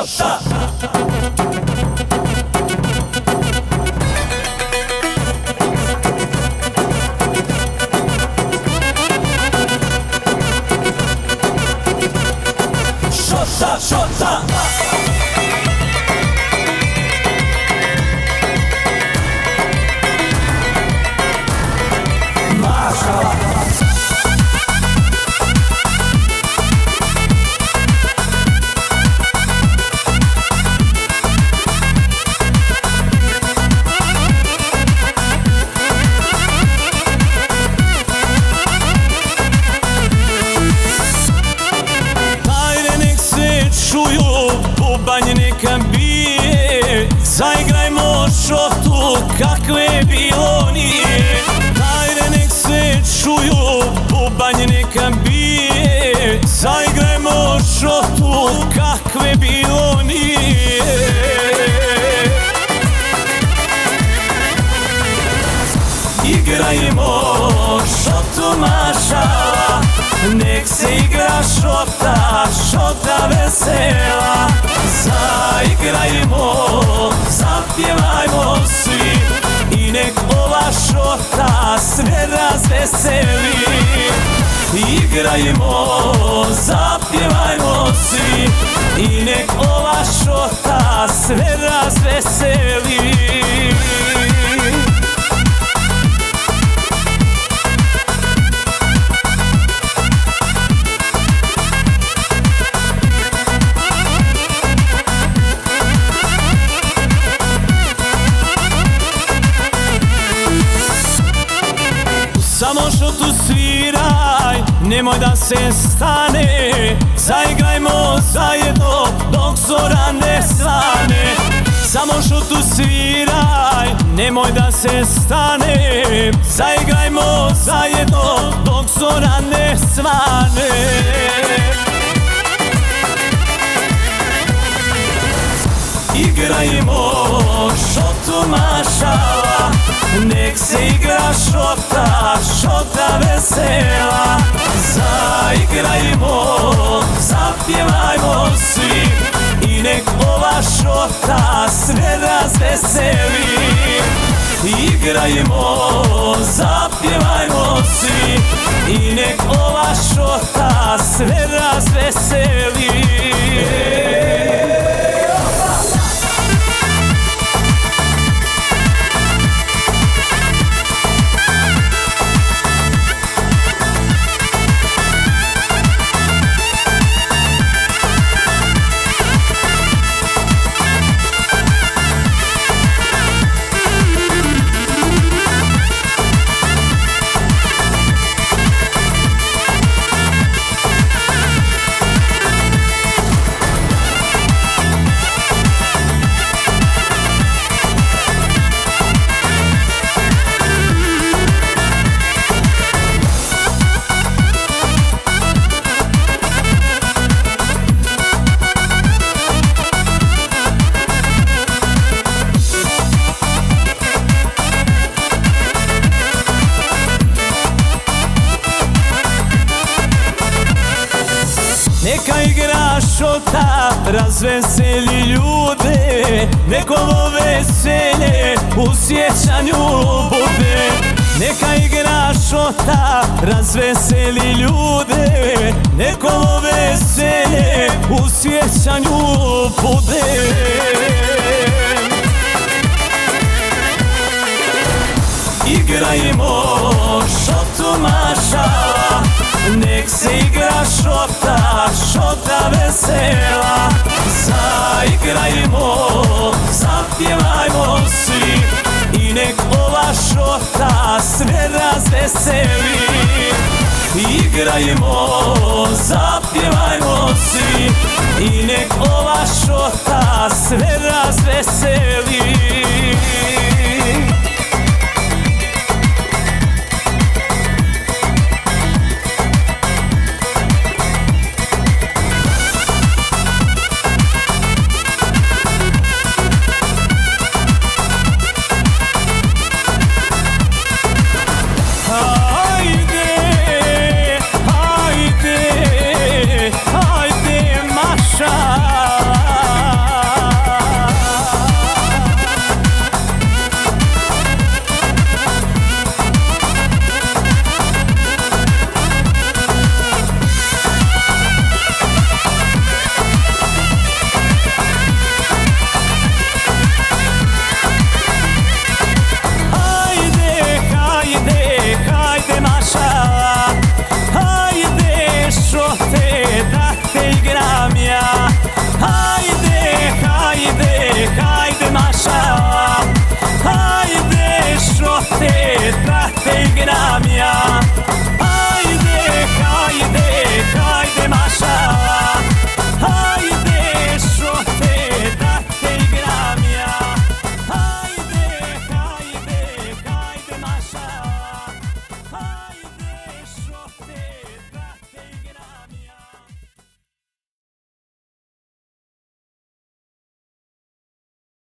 šota. Šota, šota. Mašala. Bubanj neka bije, zaigrajmo šotu kakve bilo nije. Hajde nek se čuju, bubanj neka bije, zaigrajmo šotu kakve bilo nije. Igrajmo šotu mašala, nek se igra šota, šota vesela. Zaigrajmo, zapjevajmo svi i nek ova šota sve razveseli. Igrajmo, zapjevajmo svi i nek ova šota sve razveseli. Samo šotu sviraj, nemoj da se stane. Zaigrajmo zajedno dok zora ne svane. Samo šotu sviraj, nemoj da se stane. Zaigrajmo zajedno dok zora ne svane. Igrajmo šotu mašala, nek se igra šota, šota vesela. Zaigrajmo, zapjevajmo svi i nek ova šota sve razveseli. Igrajmo, zapjevajmo svi i nek ova šota sve razveseli. Neka igra šota, razveseli ljude, nek ovo veselje u sjećanju bude. Neka igra šota, razveseli ljude, nek ovo veselje u sjećanju bude. Igrajmo šotu mašala, nek se igra šota, šota vesela. Zaigrajmo, zapjevajmo svi i nek ova šota sve razveseli. Igrajmo, zapjevajmo svi i nek ova šota sve razveseli.